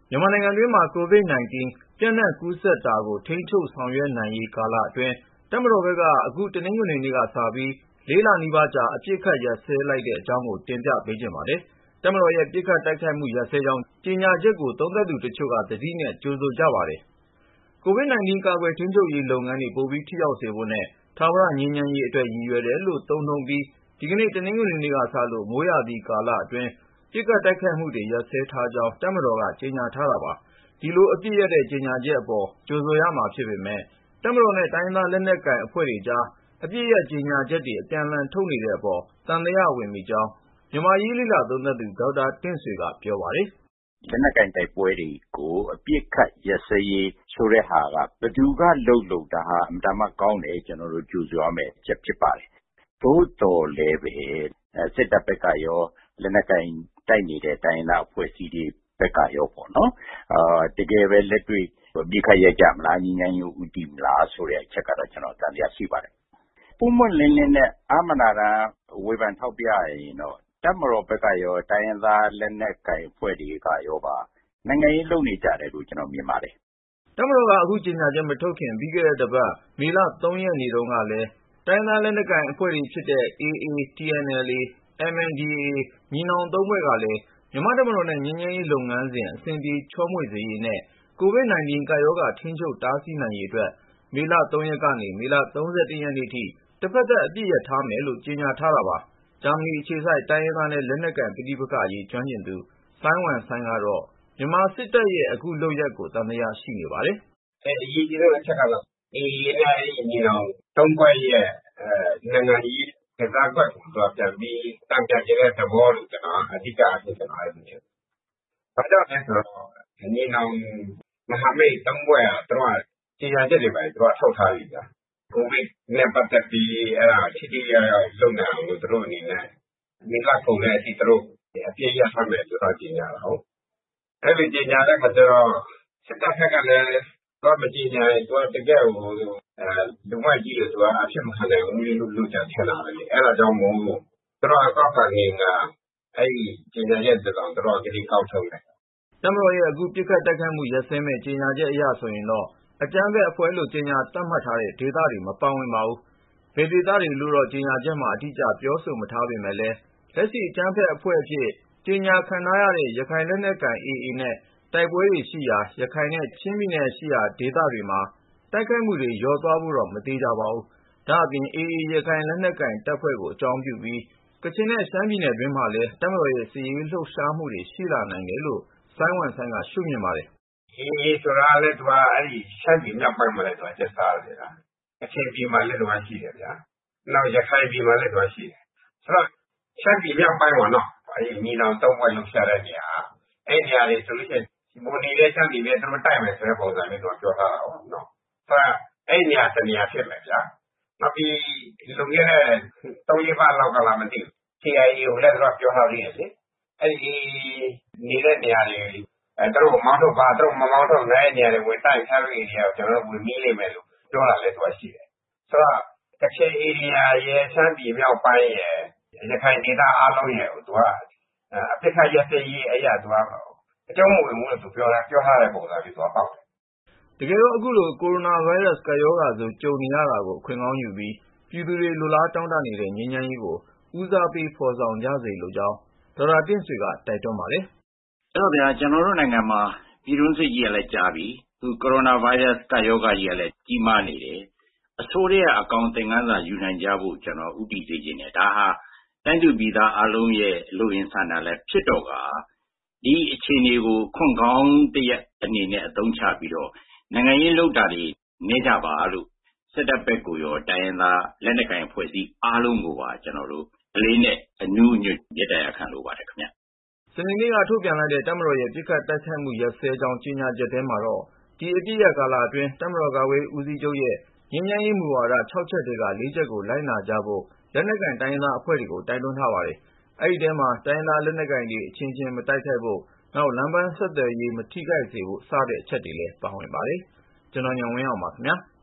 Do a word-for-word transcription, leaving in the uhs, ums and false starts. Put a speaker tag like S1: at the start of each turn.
S1: မြန်မာနိုင်ငံတွင်းမှာ ကိုဗစ် ၁၉ ပျံ့နှံ့ကူးစက်တာကို ထိန်းချုပ်ဆောင်ရွက်နိုင်ရေးကာလအတွင်း တပ်မတော်ဘက်က အခုတနင်္ဂနွေနေ့ကစပြီး လေးလနီးပါးကြာ အပစ်အခတ်ရပ်စဲလိုက်တဲ့အကြောင်းကို တင်ပြပေးချင်ပါတယ်။ တပ်မတော်ရဲ့ ပစ်ခတ်တိုက်ခိုက်မှု ရပ်စဲကြောင်း ကြေညာချက်ကို သုံးသပ်သူတချို့က သတိနဲ့ကြိုဆိုကြပါတယ်။ ကိုဗစ် ၁၉ ကာကွယ်ထိန်းချုပ်ရေးလုပ်ငန်းတွေ ပိုပြီးထိရောက်စေဖို့နဲ့ ထာဝရငြိမ်းချမ်းရေးအတွက် ရည်ရွယ်တယ်လို့ သုံးနှုန်းပြီး ဒီကနေ့ တနင်္ဂနွေနေ့ကစလို့ မိုးရာသီကာလအတွင်း ပစ်ခတ်တိုက်ခိုက်မှုတွေ ရပ်စဲထားကြောင်း တပ်မတော်က ကြေညာထားတာပါ။ ဒီလို အပစ်ရပ်တဲ့ ကြေညာချက်အပေါ် ကြိုဆိုရမှာဖြစ်ပေမယ့် တပ်မတော်နဲ့ တိုင်းရင်းသားလက်နက်ကိုင်အဖွဲ့တွေကြား အပစ်ရပ်ကြေညာချက်တွေ အပြန်အလှန်ထုတ်နေတဲ့အပေါ် သံသယဝင်မိကြောင်း မြန်မာ့အရေးလေ့လာသုံးသပ်သူ ဒေါက်တာတင့်ဆွေက ပြောပါတယ်
S2: ။ “လက်နက်ကိုင်တိုက်ပွဲတွေကို အပစ်အခတ်ရပ်စဲရေးဆိုတဲ့ဟာက ဘယ်သူကလုပ်လုပ် ဒါဟာ အင်မတန်မှကောင်းတယ်။ ကျနော်တို့ ကြိုဆိုရမယ့်အချက် ဖြစ်ပါတယ်။ သို့သော်လည်းပဲ စစ်တပ်ဘက်ကရော လက်နက်ကိုင်တိုက်နေတဲ့ တိုင်းရင်းသားအဖွဲ့အစည်းတွေဘက်ကရောပေါ့နော် တကယ်ပဲ လက်တွေ့ အပစ်အခတ်ရပ်ကြမလား၊ ငြိမ်းချမ်းရေးကို ဦးတည်မလားဆိုတဲ့အချက်ကတော့ ကျနော် သံသယရှိပါတယ်။ ပွင့်ပွင့်လင်းလင်းနဲ့ အားမနာတမ်း ဝေဖန်ထောက်ပြရရင်တော့ တပ်မတော်ဘက်ကရော တိုင်းရင်းသားလက်နက်ကိုင်အဖွဲ့တွေကရောပါ နိုင်ငံရေးလုပ်နေကြတယ်လို့ ကျနော်မြင်ပါတယ်။
S1: ” တပ်မတော်က အခုကြေညာချက်မထုတ်ခင် ပြီးခဲ့တဲ့တပတ် မေလ ၃ ရက်နေ့တုန်းကလည်း တိုင်းရင်းသားလက်နက်ကိုင်အဖွဲ့တွေဖြစ်တဲ့ အေအေ၊ တီအန်အယ်လ်အေ၊ အမ်အင်န်ဒီအေ ညီနောင် ၃ ဖွဲ့ကလည်း မြန်မာ့တပ်မတော်နဲ့ ငြိမ်းချမ်းရေးလုပ်ငန်းစဉ် အဆင်ပြေချောမွေ့စေရေးနဲ့ ကိုဗစ် ၁၉ ကပ်ရောဂါ ထိန်းချုပ်တားဆီးနိုင်ရေးအတွက် မေလ ၃ ရက်ကနေ မေလ ၃၁ ရက်နေ့ထိ တဖက်သတ် အပစ်ရပ်ထားမယ်လို့ ကြေညာထားတာပါ။ ဂျာမနီအခြေစိုက် တိုင်းရင်းသားနဲ့ လက်နက်ကိုင်ပဋိပက္ခအရေး ကျွမ်းကျင်သူ စိုင်းဝမ်စိုင်းကတော့ မြန်မာစစ်တပ်ရဲ့ အခုလုပ်ရပ်ကို သံသယရှိနေပါတယ်
S3: ။ “အရေးကြီးဆုံးအချက်ကတော့ အေအေနဲ့ ညီနောင် ၃ ဖွဲ့ရဲ့ နိုင်ငံရေးကစားကွက်ကို သူကပြန်ပြီး တန်ပြန်ချင်တဲ့သဘောလို့ အဓိကအားဖြင့် ကျနော် အဲဒီလိုမြင်တယ်။ ဘာကြောင့်လဲဆိုတော့ ညီနောင်မဟာမိတ် ၃ ဖွဲ့က သူတို့က ကြေညာချက်တွေဘာတွေ ထုတ်ထားပြီဗျာ။ ကိုဗစ်နဲ့ပတ်သက်ပြီး ထိထိရောက်ရောက်လုပ်နိုင်အောင်လို့ သူတို့အနေနဲ့ မေလကုန်တဲ့အထိ သူတို့ အပစ်ရပ်ထားမယ်လို့ ကြေညာတာကိုး။ အဲဒီလိုကြေညာတဲ့အခါကျတော့ စစ်တပ်ဘက်ကလည်း သူကမကြေညာရင် တကယ့်ကို လူမိုက်ကြီးကို အဖြစ်မခံနိုင်ဘူးလို့ ထင်တာပဲလေ။ အဲဒါကြောင့်မို့ သူတို့က ကောက်ခါငင်ခါ အဲဒီကြေညာချက်တစောင် သူတို့က ကတိကဝတ်ထုတ်တယ်။
S1: ” တပ်မတော်ရဲ့ အခု ပစ်ခတ်တိုက်ခိုက်မှု ရပ်စဲမယ့် ကြေညာချက်အရဆိုရင်တော့ အကြမ်းဖက်အဖွဲ့လို့ ကြေညာသတ်မှတ်ထားတဲ့ ဒေသတွေ မပါဝင်ပါဘူး။ ဘယ်ဒေသတွေလို့တော့ ကြေညာချက်မှာ အတိအကျ ပြောဆိုမထားပေမယ့်လည်း လက်ရှိ အကြမ်းဖက်အဖွဲ့အဖြစ် ကြေညာခံထားရတဲ့ ရခိုင်လက်နက်ကိုင် အေအေနဲ့ တိုက်ပွဲတွေရှိရာ ရခိုင်နဲ့ ချင်းပြည်နယ်ရှိရာ ဒေသတွေမှာ တိုက်ခိုက်မှုတွေ လျော့သွားဖို့တော့ မသေချာပါဘူး။ ဒါ့အပြင် အေအေ ရခိုင်လက်နက်ကိုင်တပ်ဖွဲ့ကို အကြောင်းပြုပြီး ကချင်နဲ့ ရှမ်းပြည်နယ်တွင်းမှာလည်း တပ်မတော်ရဲ့ စစ်ရေးလှုပ်ရှားမှုတွေ ရှိလာနိုင်တယ်လို့ စိုင်းဝမ်စိုင်းက ရှုမြင်ပါတယ်
S3: ။ “အေအေဆိုတာကလည်း သူက ရှမ်းပြည်မြောက်ပိုင်းမှာလည်း ကျက်စားတယ်ဗျာ။ ကချင်ပြည်မှာလည်း သူကရှိတယ်ဗျာ။ နောက် ရခိုင်ပြည်မှာလည်း သူကရှိတယ်။ ဆိုတော့ ရှမ်းပြည်မြောက်ပိုင်းပေါ့နော် ညီနောင် ၃ ဖွဲ့လှုပ်ရှားတဲ့နေရာက အဲဒီနေရာတွေဆိုရင် ဟိုနယ်လည်း ရှမ်းပြည်ပဲ သူတို့တိုက်မယ်ဆိုတဲ့ ပုံစံမျိုး သူကပြောထားတာကိုး။ အဲဒီနေရာ တနေရာဖြစ်မယ်ဗျာ။ နောက်ပြီး လွန်ခဲ့တဲ့ သုံးလေးပတ်လောက်ကလား မသိဘူး ကေအိုင်အေ ကိုလည်း သူတို့က ပြောထားသေးတယ်လေ။ အဲဒီ အေအေ နေတဲ့နေရာတွေ သူတို့မောင်းထုတ်ပါ။ သူတို့မမောင်းထုတ်ရင် အဲဒီနေရာတွေ ဝင်တိုက်ရင် ခင်ဗျားတို့ဧရိယာကို ကျနော်တို့ ဝင်မိလိမ့်မယ်လို့ ပြောတာလည်း သူကရှိတယ်။ ဆိုတော့ ကချင်ဧရိယာရယ်၊ ရှမ်းပြည်မြောက်ပိုင်းရယ်၊ ရခိုင်ဒေသအားလုံးရယ်ကို သူက အပစ်အခတ်ရပ်စဲရေးအရ သူက အကျုံးမဝင်ဘူးလို့ ပြောထားတဲ့ပုံစံမျိုး ပေါက်တယ်။
S1: ” တကယ်တော့ အခုလို ကိုရိုနာဗိုင်းရပ်စ် ကပ်ရောဂါဆိုး ကြုံနေရတာကို အခွင့်ကောင်းယူပြီး ပြည်သူတွေ လိုလားတောင့်တနေတဲ့ ငြိမ်းချမ်းရေးကို ဦးစားပေး ဖော်ဆောင်ကြစေလိုကြောင်း ဒေါက်တာတင့်ဆွေက တိုက်တွန်းပါတယ်
S2: ။ “အဲ့တော့ဗျာ ကျနော်တို့နိုင်ငံမှာ ပြည်တွင်းစစ်ကြီးကလည်း ကြာပြီ။ အခု ကိုရိုနာဗိုင်းရပ်စ် ကပ်ရောဂါကြီးကလည်း ကြီးမားနေတယ်။ အဆိုးထဲက အကောင်း သင်ခန်းစာယူနိုင်ကြဖို့ ကျနော် ဦးတည်စေချင်တယ်။ ဒါဟာ တိုင်းသူပြည်သားအားလုံးရဲ့ လိုအင်ဆန္ဒလည်း ဖြစ်တော့ကာ ဒီအခြေအနေကို အခွင့်ကောင်းတရပ်အနေနဲ့ အသုံးချပြီးတော့ နိုင်ငံရေးလုပ်တာတွေ နည်းကြပါလို့ စစ်တပ်ဘက်ကိုရော တိုင်းရင်းသား လက်နက်ကိုင်အဖွဲ့အစည်း အားလုံးကိုပါ ကျနော်တို့ အလေးအနက် အနူးအညွတ် မေတ္တာရပ်ခံလိုပါတယ်ခင်ဗျ။
S1: ” စနေနေ့က ထုတ်ပြန်လိုက်တဲ့ တပ်မတော်ရဲ့ ပစ်ခတ်တိုက်ခိုက်မှု ရပ်စဲကြောင်း ကြေညာချက်ထဲမှာတော့ ဒီအပစ်ရပ်ကာလအတွင်း တပ်မတော်ကာကွယ်ရေးဦးစီးချုပ်ရဲ့ ငြိမ်းချမ်းရေးမူဝါဒ ၆ ချက်ထဲက ၄ ချက်ကို လိုက်နာကြဖို့ လက်နက်ကိုင် တိုင်းရင်းသားအဖွဲ့တွေကို တိုက်တွန်းထားပါတယ်။ အဲဒီထဲမှာ တိုင်းရင်းသားလက်နက်ကိုင်တွေ အချင်းချင်း မတိုက်ခိုက်ဖို့၊ နောက် လမ်းပန်းဆက်သွယ်ရေး မထိခိုက်စေဖို့ စတဲ့အချက်တွေလည်း ပါဝင်ပါတယ်။ ကိုဉာဏ်ဝင်းအောင်ပါခင်ဗျာ။